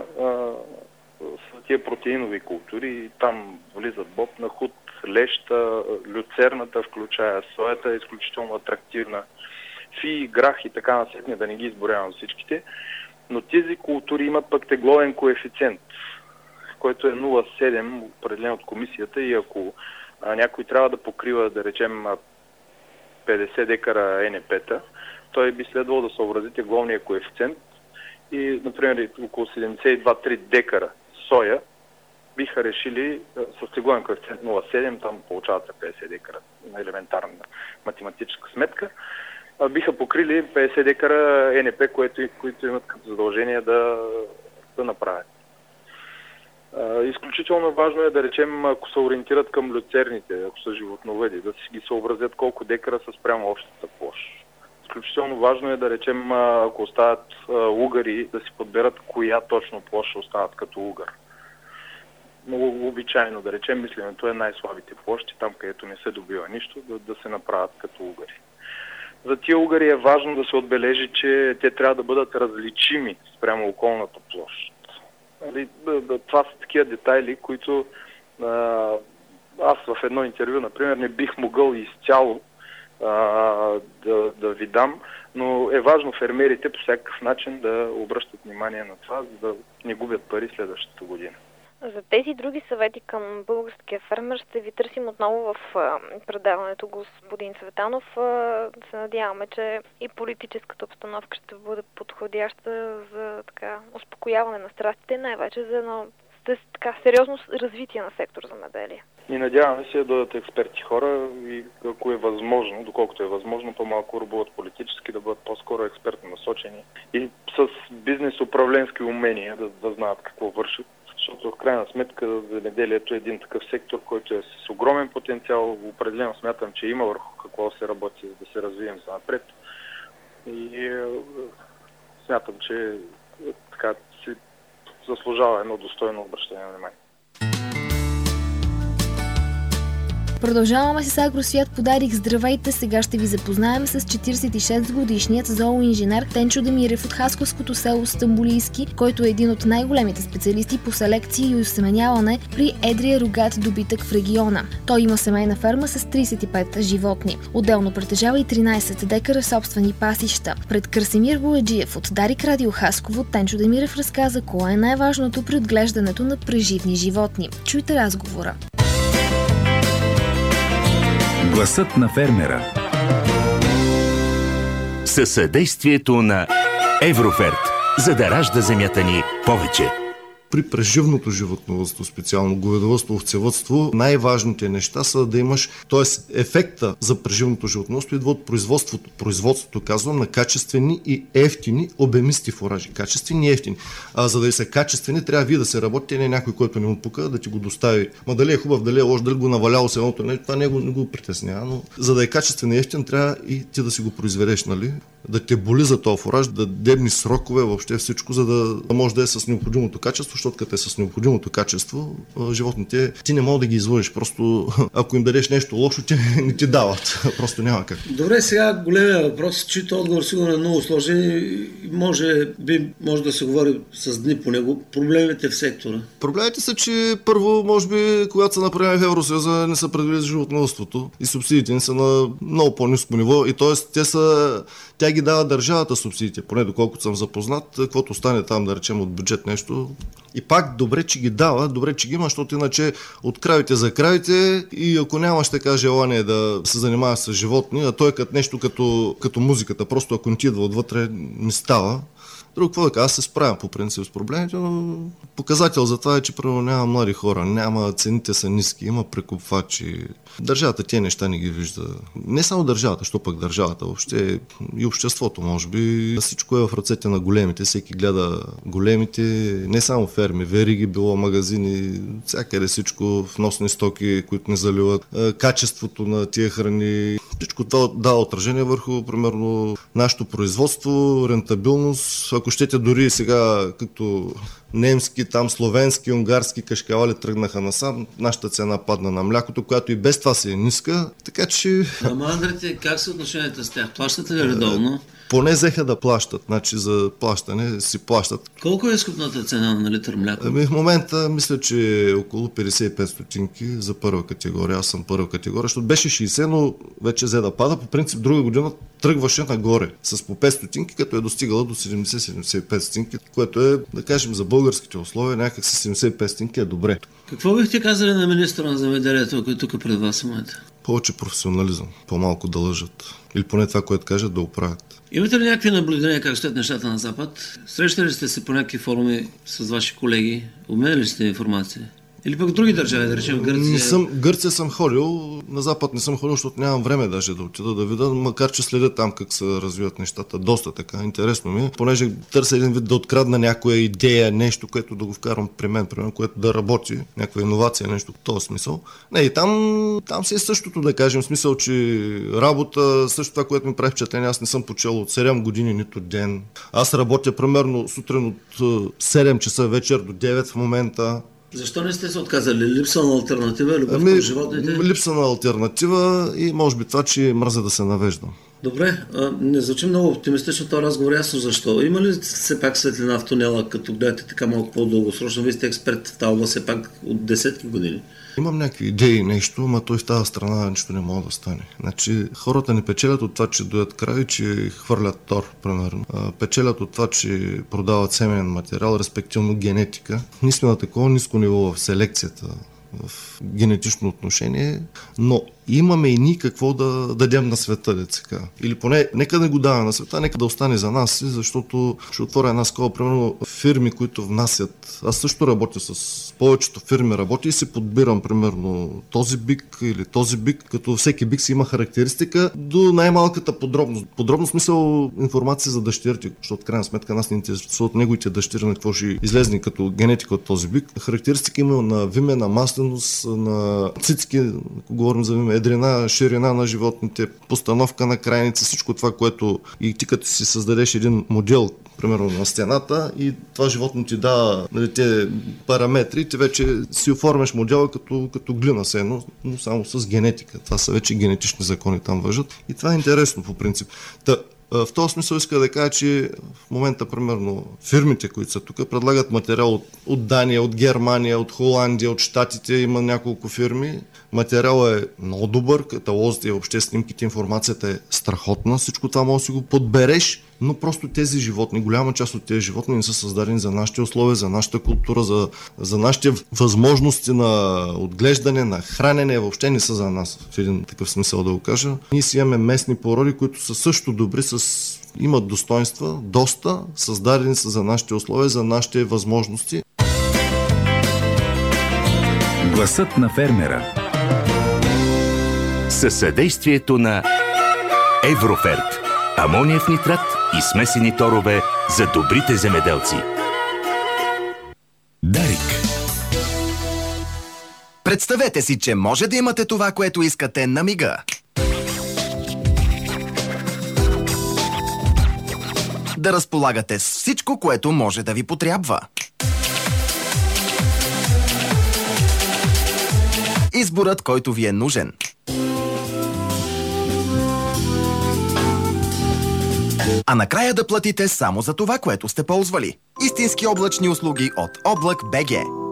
са тия протеинови култури и там влизат боб, нахут, леща, люцерната, включая соята, е изключително атрактивна, фи, грах и така насетне, да не ги изборявам всичките, но тези култури имат пък тегловен коефициент, който е 0,7, определен от комисията, и ако някой трябва да покрива, да речем, 50 декара НП-та, той би следвало да съобрази тегловния коефициент и, например, около 72-3 декара соя биха решили с тегловен коефициент 0,7, там получават се 50 декара на елементарна математическа сметка, биха покрили 50 декара НП, които имат като задължение да направят. Изключително важно е да речем, ако се ориентират към люцерните, ако са животновъди, да си ги съобразят колко декара са спрямо общата площ. Изключително важно е да речем, ако остават угари, да си подберат коя точно площ ще останат като угар. Много обичайно, да речем, мисленето е най-слабите площи, там където не се добива нищо, да се направят като угари. За тия угари е важно да се отбележи, че те трябва да бъдат различими спрямо околната площ. Това са такива детайли, които аз в едно интервю, например, не бих могъл изцяло да ви дам, но е важно фермерите по всякакъв начин да обръщат внимание на това, за да не губят пари следващата година. За тези други съвети към българския фермер ще ви търсим отново в предаването, господин Цветанов. Се надяваме, че и политическата обстановка ще бъде подходяща за така успокояване на страстите, най-вече за едно така сериозно развитие на сектор земеделие. И надяваме се да бъдат експерти хора и ако е възможно, доколкото е възможно, по-малко рубуват политически, да бъдат по-скоро експертно насочени и с бизнес-управленски умения да знаят какво вършат. Защото в крайна сметка земеделието е един такъв сектор, който е с огромен потенциал. Определено смятам, че има върху какво се работи, за да се развием за напред. И смятам, че така си заслужава едно достойно обръщане на внимание. Продължаваме с Агросвят подарик. Здравейте! Сега ще ви запознаем с 46-годишният зооинженер Тенчо Демирев от Хасковското село Стамболийски, който е един от най-големите специалисти по селекция и осеменяване при едрия рогат добитък в региона. Той има семейна ферма с 35 животни. Отделно притежава и 13 декара собствени пасища. Пред Красимир Бояджиев от Дарик Радио Хасково Тенчо Демирев разказа кое е най-важното при отглеждането на преживни животни. Чуйте разговора. Гласът на фермера. Със съдействието на Евроферт, за да ражда земята ни повече. При преживното животновъдство, специално говедовъдство, овцевъдство, най-важните неща са да имаш, т.е. ефекта за преживното животновъдство идва от производството. Производството, казвам, на качествени и ефтини обемисти фуражи. Качествени и ефтини. За да са качествени, трябва вие да се работите, не някой, който не му пука, да ти го достави. Ма дали е хубав, дали е лош, дали го наваляло с едното, не, това не го притеснява, но за да е качествен и ефтин, трябва и ти да си го произведеш, нали? Да те боли за този фураж, да дебни срокове, въобще всичко, за да може да е с необходимото качество, защото като е с необходимото качество, животните ти не мога да ги излъжеш. Просто ако им дадеш нещо лошо, те не ти дават. Просто няма как. Добре, сега големия въпрос, чието отговор сигурно е много сложен и може да се говори с дни по него. Проблемите в сектора. Проблемите са, че първо, може би, когато са направени в Евросъюза, не са предвидили за животновъдството и субсидиите не са на много по-ниско ниво и т.е. тя ги дава държавата субсидиите, поне доколкото съм запознат, каквото стане там, да речем, от бюджет нещо. И пак добре, че ги дава, добре, че ги има, защото иначе от кравите за кравите и ако нямаш така желание да се занимаваш с животни, а той е нещо като музиката, просто ако не ти идва отвътре, не става. Друго, какво да кажа, аз се справям по принцип с проблемите, но показател за това е, че примерно няма млади хора, цените са ниски, има прекупвачи. Държавата тези неща не ги вижда. Не само държавата, що пък държавата, въобще и обществото, може би. Всичко е в ръцете на големите, всеки гледа големите, не само ферми, вериги, било магазини, всякъде всичко, вносни стоки, които не заливат, качеството на тия храни. Всичко това дава отражение върху, примерно, нашето производство, рентабилност. Ако щете дори сега, като немски, там словенски, унгарски кашкавали тръгнаха насам, нашата цена падна на млякото, която и без това си е ниска, така че... Ама андрите, как са отношенията с тях? Плащате ли редовно? Поне взеха да плащат, значи за плащане си плащат. Колко е изкупната цена на литър мляко? В момента мисля, че е около 55 стотинки за първа категория. Аз съм първа категория, защото беше 60, но вече взе да пада. По принцип друга година тръгваше нагоре с по 5 стотинки, като е достигала до 70-75 стотинки, което е, да кажем, за българските условия, някак с 75 стотинки е добре. Какво бихте казали на министра на земеделието, който тук пред вас в момента? Повече професионализъм, по-малко да лъжат. Или поне това, което кажат, да оправят. Имате ли някакви наблюдения как стоят нещата на Запад? Срещали сте се по някакви форуми с ваши колеги? Обменяли сте информация? Или пък в други държави, да речем Гърция? Гърция съм ходил, на Запад не съм ходил, защото нямам време даже да отида да видя, макар че следя там как се развиват нещата. Доста така, интересно ми. Понеже търся един вид да открадна някоя идея, нещо, което да го вкарам при мен, което да работи, някаква иновация, нещо в този смисъл. Не, и там си е същото, да кажем, в смисъл, че работа, също това, което ми прави впечатление, аз не съм почел от 7 години нито ден. Аз работя примерно сутрин от 7 часа вечер до 9 в момента. Защо не сте се отказали? Липса на алтернатива, любов към животните? Липса на алтернатива и може би това, че мразя да се навеждам. Добре, не звучи много оптимистично този разговор, ясно защо. Има ли все пак светлина в тунела, като гледате така малко по-дългосрочно? Вие сте експерт в тази област все пак от десетки години. Имам някакви идеи, нещо, но той в тази страна нищо не може да стане. Значи, хората не печелят от това, че доят край, че хвърлят тор, примерно. Печелят от това, че продават семенен материал, респективно генетика. Ние сме на такова ниско ниво в селекцията, в генетично отношение, но имаме и ние какво да дадем на света, деца. Или поне, нека да го даваме на света, нека да остане за нас, защото ще отворя една скоба, примерно фирми, които внасят. Аз също работя с повечето фирми, работя и си подбирам, примерно, този бик или този бик, като всеки бик си има характеристика до най-малката подробност. Подробно смисъл информация за дъщерите, защото в крайна сметка нас не интересуват неговите дъщери, на какво ще излезне като генетика от този бик. Характеристика има на виме, на масленост, на цицки, ако говорим за виме, едрина, ширина на животните, постановка на крайница, всичко това, което и ти като си създадеш един модел, примерно на стената, и това животно ти дава, нали, те параметри, ти вече си оформяш модела като глина се едно, но само с генетика. Това са вече генетични закони там важат. И това е интересно по принцип. В този смисъл иска да кажа, че в момента, примерно, фирмите, които са тук, предлагат материал от Дания, от Германия, от Холандия, от Щатите. Има няколко фирми. Материалът е много добър, каталозите, въобще снимките, информацията е страхотна. Всичко това може да си го подбереш, но просто тези животни, голяма част от тези животни не са създадени за нашите условия, за нашата култура, за нашите възможности на отглеждане, на хранене, въобще не са за нас, в един такъв смисъл да го кажа. Ние си имаме местни породи, които са също добри, имат достоинства, доста, създадени са за нашите условия, за нашите възможности. Гласът на фермера. Със съдействието на Евроферт. Амониев нитрат и смесени торове за добрите земеделци. Дарик. Представете си, че може да имате това, което искате на мига. Да разполагате с всичко, което може да ви потрябва. Изборът, който ви е нужен. А накрая да платите само за това, което сте ползвали. Истински облачни услуги от Облак БГ.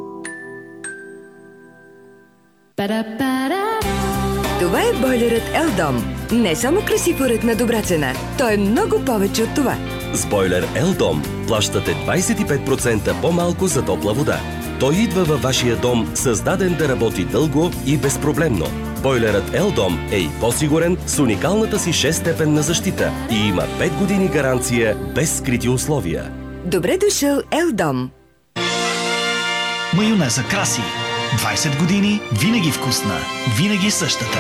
Това е бойлерът Елдом. Не само красив уред на добра цена, той е много повече от това. С бойлер Елдом плащате 25% по-малко за топла вода. Той идва във вашия дом, създаден да работи дълго и безпроблемно. Бойлерът Елдом е и по-сигурен с уникалната си 6-степенна защита и има 5 години гаранция без скрити условия. Добре дошъл, Елдом! Майонеза Краси. 20 години, винаги вкусна, винаги същата.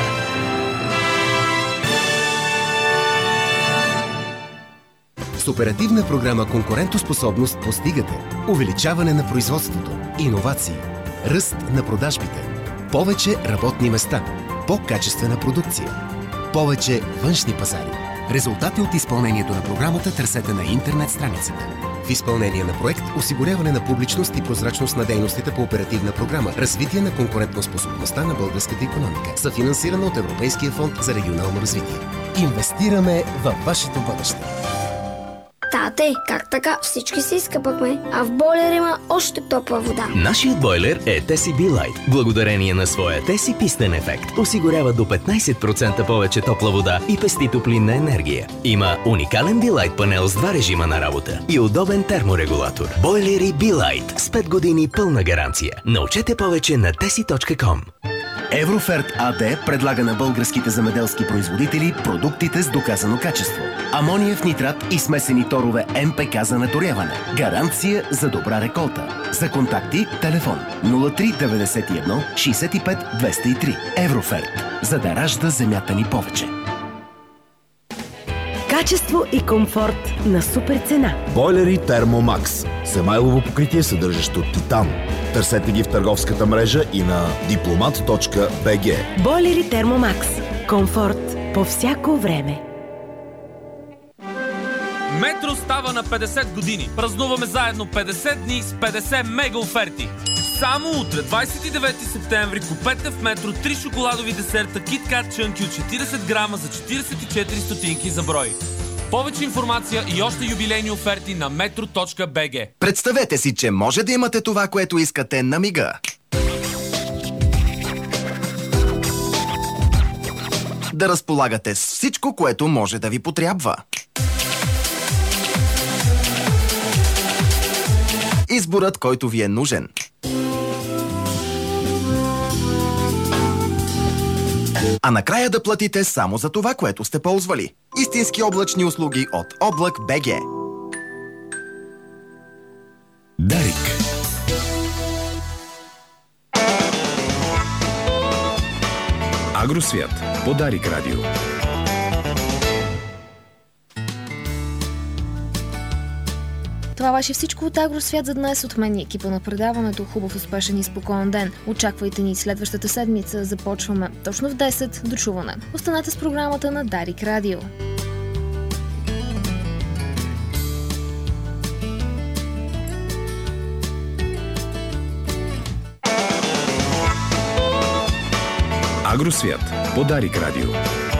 С оперативна програма «Конкурентоспособност» постигате увеличаване на производството, иновации, ръст на продажбите, повече работни места, по-качествена продукция, повече външни пазари. Резултати от изпълнението на програмата търсете на интернет страницата. В изпълнение на проект осигуряване на публичност и прозрачност на дейностите по оперативна програма развитие на конкурентоспособността на българската икономика, съфинансирана от Европейския фонд за регионално развитие. Инвестираме във вашето бъдеще. Тате, как така? Всички се изкъпахме, а в бойлер има още топла вода. Нашият бойлер е TESI B-Light. Благодарение на своя TESI пистен ефект осигурява до 15% повече топла вода и пести топлинна енергия. Има уникален B-Light панел с 2 режима на работа и удобен терморегулатор. Бойлери B-Light с 5 години пълна гаранция. Научете повече на tesi.com. Евроферт АД предлага на българските земеделски производители продуктите с доказано качество. Амониев нитрат и смесени торове МПК за наторяване. Гаранция за добра реколта. За контакти телефон 0391 65 203. Евроферт. За да ражда земята ни повече. Качество и комфорт на супер цена. Бойлери Термомакс. Семайлово покритие, съдържащо титан. Търсете ги в търговската мрежа и на diplomat.bg. Бойлери Термомакс. Комфорт по всяко време. Метро става на 50 години. Празнуваме заедно 50 дни с 50 мега оферти. Само утре, 29 септември, купете в Метро 3 шоколадови десерта KitKat Chunky от 40 грама за 44 стотинки за брой. Повече информация и още юбилейни оферти на metro.bg. Представете си, че може да имате това, което искате на мига. Да разполагате с всичко, което може да ви потрябва. Изборът, който ви е нужен. А накрая да платите само за това, което сте ползвали. Истински облачни услуги от Облак.bg. Дарик. Агросвят по Дарик Радио. Това беше всичко от Агросвят за днес от мен и екипа на предаването. Хубав, успешен и спокоен ден. Очаквайте ни следващата седмица. Започваме точно в 10. До чуване. Останете с програмата на Дарик Радио. Агросвят по Дарик Радио.